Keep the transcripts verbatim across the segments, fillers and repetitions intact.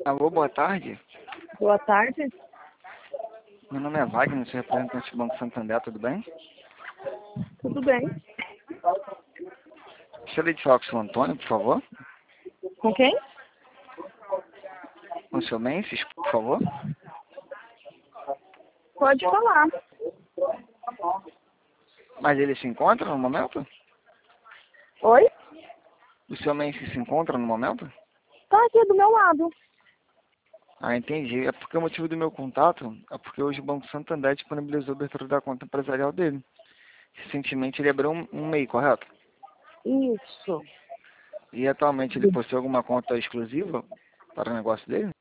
Alô, boa tarde. Boa tarde. Meu nome é Wagner, sou representante do Banco Santander, tudo bem? Tudo bem? Gostaria de falar com o seu Antônio, por favor. Com quem? Com o seu Mendes, por favor. Pode falar. Mas ele se encontra no momento? Oi? O seu Mendes se encontra no momento? Tá aqui do meu lado. Ah, entendi. É porque o motivo do meu contato é porque hoje o Banco Santander disponibilizou a abertura da conta empresarial dele. Recentemente ele abriu um, um M E I, correto? Isso. E atualmente ele possui alguma conta exclusiva para o negócio dele?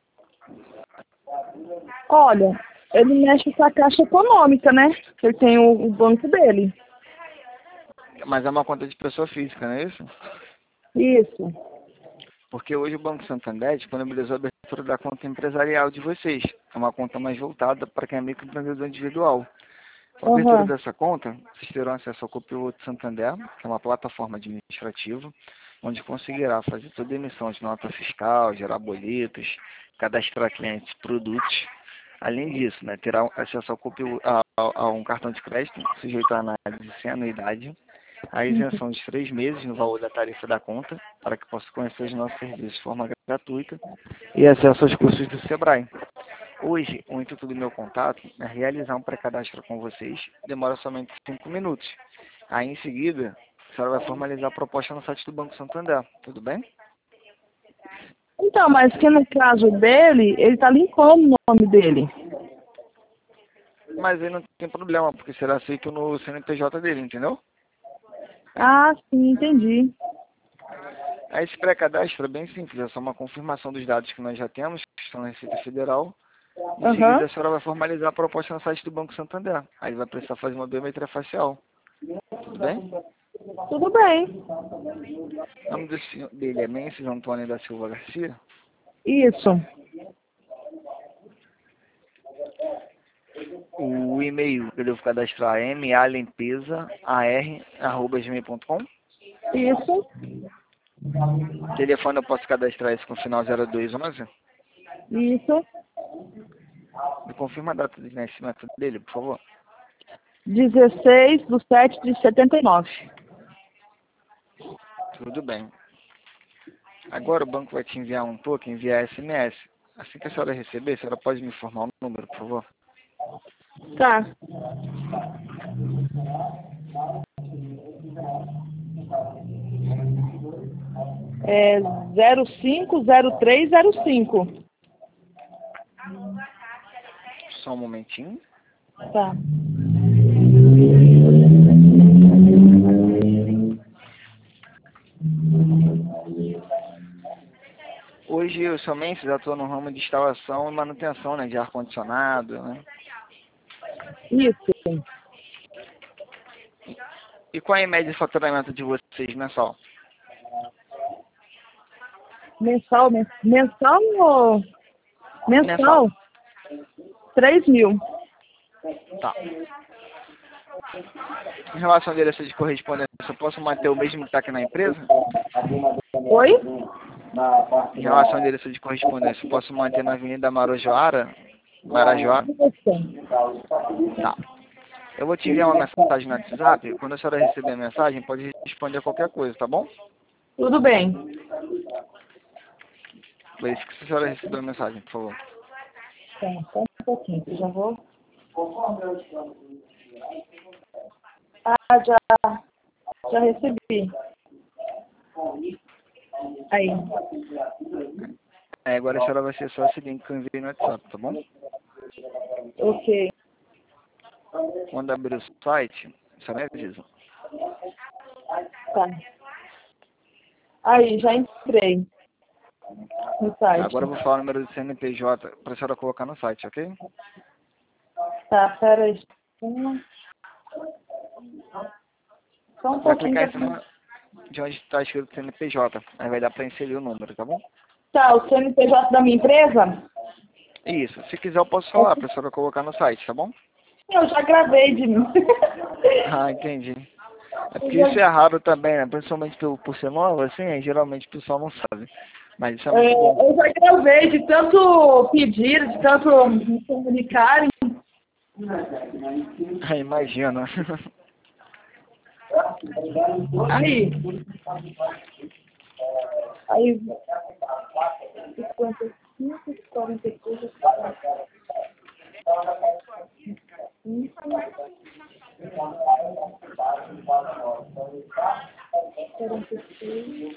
Olha, ele mexe com a Caixa Econômica, né? Ele tem o, o banco dele. Mas é uma conta de pessoa física, não é isso? Isso. Porque hoje o Banco Santander disponibilizou a abertura da conta empresarial de vocês. É uma conta mais voltada para quem é microempreendedor individual. Com a abertura Aham. dessa conta, vocês terão acesso ao Copiloto Santander, que é uma plataforma administrativa, onde conseguirá fazer toda a emissão de nota fiscal, gerar boletos, cadastrar clientes, produtos. Além disso, né, terá acesso ao Copiloto, a, a, a um cartão de crédito, sujeito à análise sem anuidade, a isenção de três meses no valor da tarifa da conta, para que possa conhecer os nossos serviços de forma gratuita, e acesso aos cursos do Sebrae. Hoje, o intuito do meu contato é realizar um pré-cadastro com vocês, demora somente cinco minutos. Aí, em seguida, a senhora vai formalizar a proposta no site do Banco Santander, tudo bem? Então, mas que no caso dele, ele tá limpando o nome dele. Mas aí não tem problema, porque será aceito no C N P J dele, entendeu? Ah, sim, entendi. Aí, esse pré-cadastro é bem simples, é só uma confirmação dos dados que nós já temos, que estão na Receita Federal. Em Aham. seguida, a senhora vai formalizar a proposta no site do Banco Santander. Aí vai precisar fazer uma biometria facial. Tudo bem? Tudo bem. O nome do senhor, dele é Mendes Antônio da Silva Garcia. Isso. O e-mail que eu devo cadastrar é malempesar arroba gmail ponto com. Isso. O telefone eu posso cadastrar esse com o final zero dois onze. Isso. Me confirma a data de nascimento dele, por favor. dezesseis de sete de setenta e nove. Tudo bem. Agora o banco vai te enviar um token via S M S. Assim que a senhora receber, a senhora pode me informar o número, por favor? Tá. É zero cinco zero três zero cinco. Só um momentinho. Tá. Hoje eu somente atua no ramo de instalação e manutenção, né, de ar-condicionado, né? Isso. E qual é a média de faturamento de vocês mensal? Mensal, men- mensal ou... Mensal. Mensal. Três mil. Tá. Em relação à direção de correspondência, eu posso manter o mesmo que está aqui na empresa? Oi? Em relação à direção de correspondência, eu posso manter na Avenida Marojoara? Marajoara? Isso. Tá. Eu vou te enviar uma mensagem no WhatsApp. Quando a senhora receber a mensagem, pode responder a qualquer coisa, tá bom? Tudo bem. Verifique se a senhora recebeu a mensagem, por favor. Tá, só um pouquinho, que eu já vou. Ah, já, já recebi. Aí. É, agora a senhora vai ser só esse link que eu enviei no WhatsApp, tá bom? Ok. Quando abrir o site, a senhora me avisa. Tá. Aí, já entrei no site. Agora eu vou falar o número do C N P J para a senhora colocar no site, ok? Tá, pera aí. Hum. Só um Vai pouquinho. clicar em Pra... cima de onde está escrito C N P J. Aí vai dar para inserir o número, tá bom? Tá, o C N P J da minha empresa? Isso. Se quiser eu posso falar para a senhora colocar no site, tá bom? Eu já gravei de mim. Ah, entendi. É porque isso é raro também, né? Principalmente por, por ser nova, assim, aí geralmente o pessoal não sabe. Mas isso é muito É, bom. eu já gravei de tanto pedir, de tanto me comunicarem. Ah, imagina. Aí, aí, cinquenta e cinco, quarenta e três, quarenta e seis.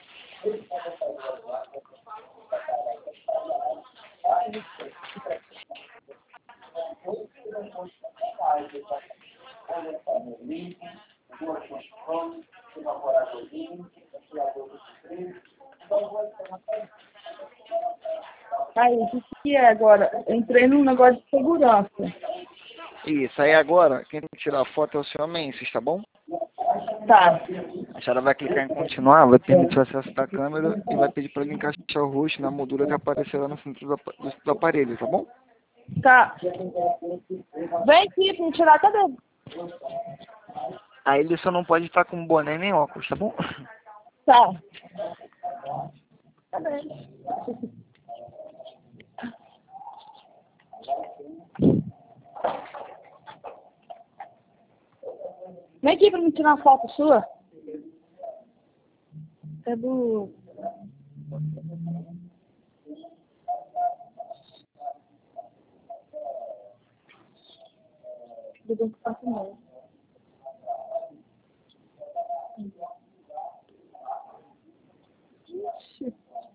Aí, o que que é agora? Eu entrei num negócio de segurança. Isso, aí agora, quem tem que tirar a foto é o senhor Mendes, tá bom? Tá, A senhora vai clicar em continuar, vai permitir o acesso da câmera e vai pedir para ele encaixar o rosto na moldura que aparecerá no centro do, apa- do, do aparelho, tá bom? tá. Vem aqui pra me tirar, cadê? Aí ele só não pode estar com boné nem óculos, tá bom? Tá. Cadê? Vem aqui pra me tirar uma foto sua. É do... Do Banco Patrimônio. Ixi.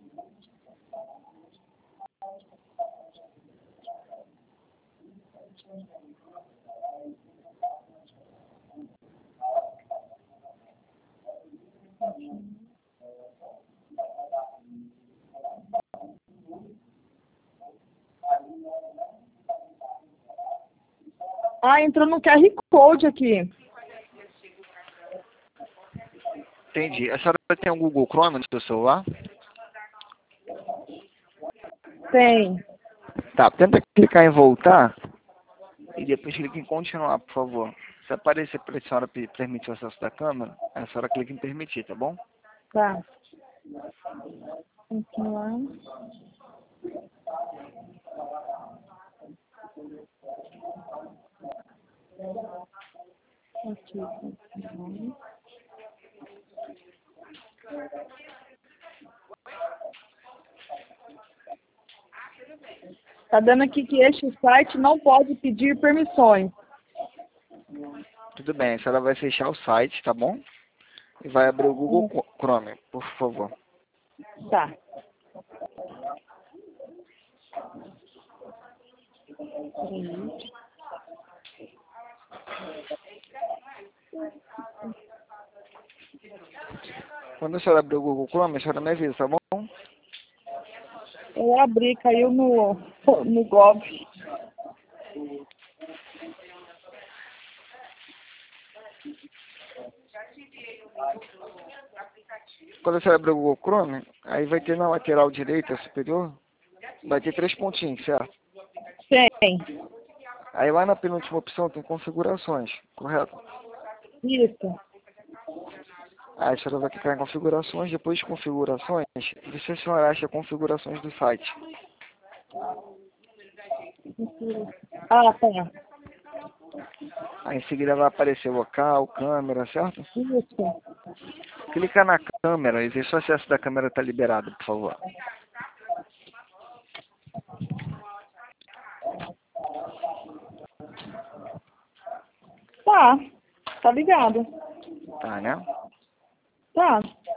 Ah, entrou no Q R Code aqui. Entendi. A senhora tem o Google Chrome no seu celular? Tem. Tá, tenta clicar em voltar e depois clica em continuar, por favor. Se aparecer para a senhora pe- permitir o acesso da câmera, a senhora clica em permitir, tá bom? Tá. Continuar. Aqui. Continuar. Tá dando aqui que este site não pode pedir permissões. Tudo bem, a senhora vai fechar o site, tá bom? E vai abrir o Google Co- Chrome, por favor. Tá. Peraí. Quando a senhora abrir o Google Chrome, a senhora me avisa, tá bom? Eu abri, caiu no, no golpe. Quando a senhora abrir o Google Chrome, aí vai ter na lateral direita superior, vai ter três pontinhos, certo? Tem. Aí lá na penúltima opção tem configurações, correto? Isso. Aí a senhora vai clicar em configurações, depois de configurações, vê se a senhora acha configurações do site. Ah, tá. Aí em seguida vai aparecer local, câmera, certo? Isso. Clica na câmera e vê se o acesso da câmera está liberado, por favor. Tá. Tá ligado. Tá, né? Tá.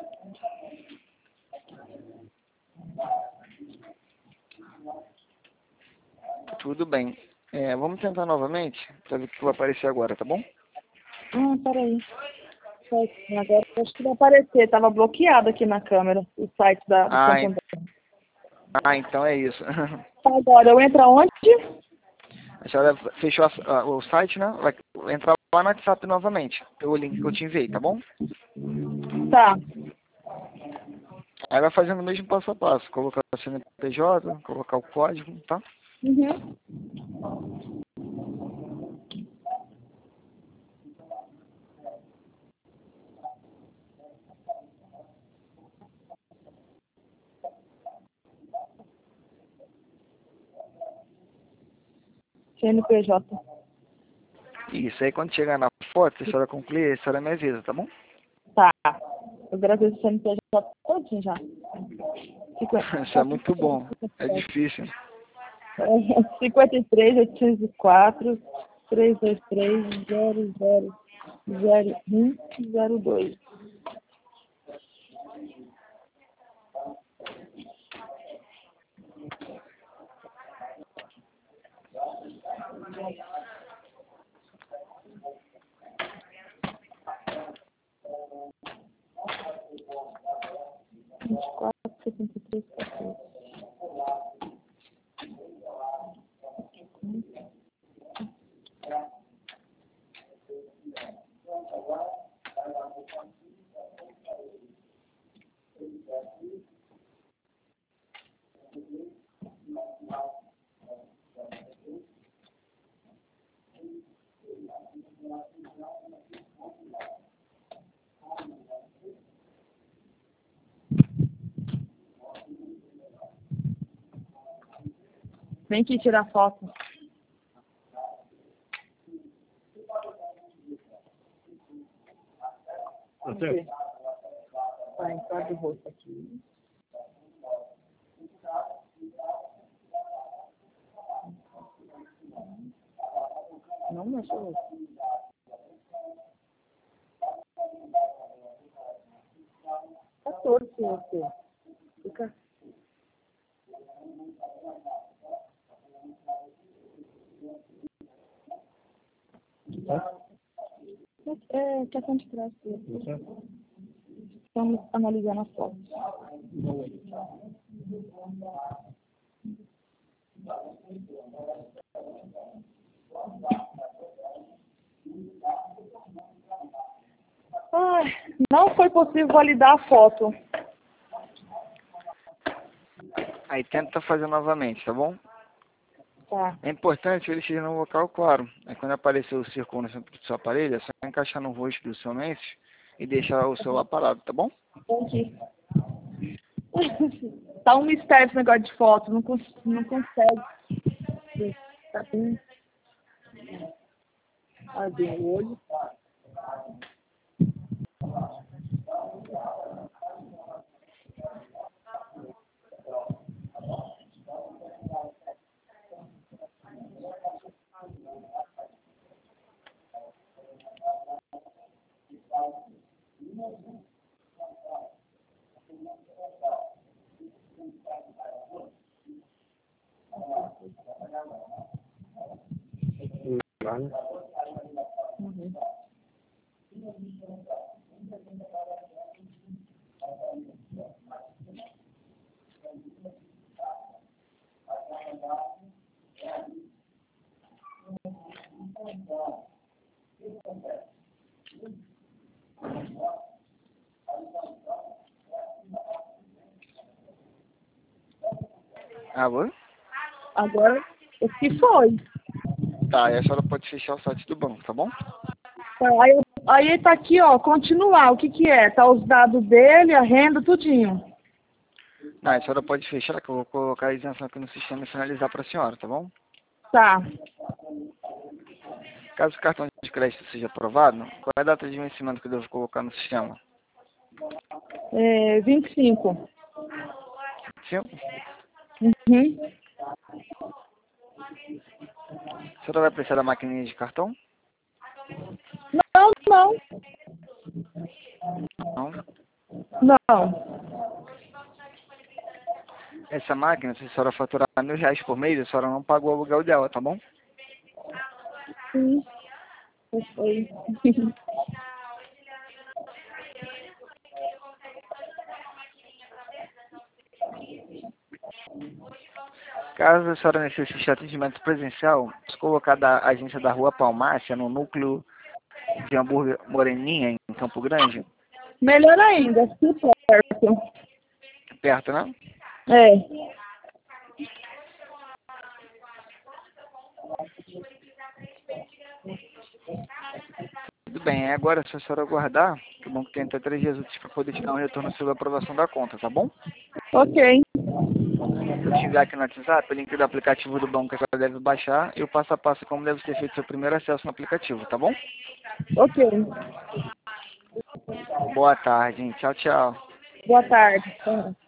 Tudo bem. É, vamos tentar novamente para ver o que vai aparecer agora, tá bom? Ah, peraí. Agora acho que vai aparecer. Tava bloqueado aqui na câmera o site da, do Ah, en- Santander. ah, então é isso. Agora eu entro aonde? A senhora fechou a- a- o site, né? Vai entrar lá no WhatsApp novamente, pelo link que eu te enviei, tá bom? Tá. Aí vai fazendo o mesmo passo a passo. Colocar o C N P J, colocar o código, tá? Uhum. C N P J. Isso, aí quando chegar na foto, se a senhora concluir, a senhora me avisa, tá bom? Tá. Eu gravei o C N P J todinho já. Isso é muito bom. É difícil. cinquenta e três, oitocentos e quatro, trezentos e vinte e três, zero zero zero um zero dois. vinte e quatro, setenta e três, quatorze. Vem aqui tirar foto. Você? Vai entrar do rosto aqui. Não mexe o rosto. Tá torto você. Fica. É questão de trás. Estamos analisando a foto. Ai, não foi possível validar a foto. Aí tenta fazer novamente, tá bom? Tá. É importante que ele esteja no local claro. Aí quando aparecer o círculo no centro do seu aparelho, é só encaixar no rosto do seu lente e deixar o celular parado, tá bom? Aqui. Tá um mistério esse negócio de foto. Não, cons não consegue. Tá bem. Abre o olho. Uhum. Alô? Agora, o que foi? Tá, aí a senhora pode fechar o site do banco, tá bom? Tá, aí, aí tá aqui, ó, continuar. O que que é? Tá os dados dele, a renda, tudinho. Não, a senhora pode fechar, que eu vou colocar a isenção aqui no sistema e finalizar para a senhora, tá bom? Tá. Caso o cartão de crédito seja aprovado, qual é a data de vencimento que eu devo colocar no sistema? É, vinte e cinco. Sim? Uhum. A senhora vai precisar da maquininha de cartão? Não, não. Não. Não. Essa máquina, se a senhora faturar mil reais por mês, a senhora não pagou o aluguel dela, tá bom? Sim. Foi. Caso a senhora necessite de atendimento presencial, se colocar da agência da Rua Palmácia, no núcleo de Hambúrguer Moreninha, em Campo Grande, Melhor ainda, aqui perto. perto, né? É. Tudo bem, agora se a senhora aguardar, que o banco tem até três dias úteis para poder te dar um retorno sobre a aprovação da conta, tá bom? Ok. eu te enviar aqui no WhatsApp o link do aplicativo do banco que ela deve baixar e o passo a passo como deve ser feito seu primeiro acesso no aplicativo, tá bom? Ok. Boa tarde, hein? Tchau, tchau. Boa tarde.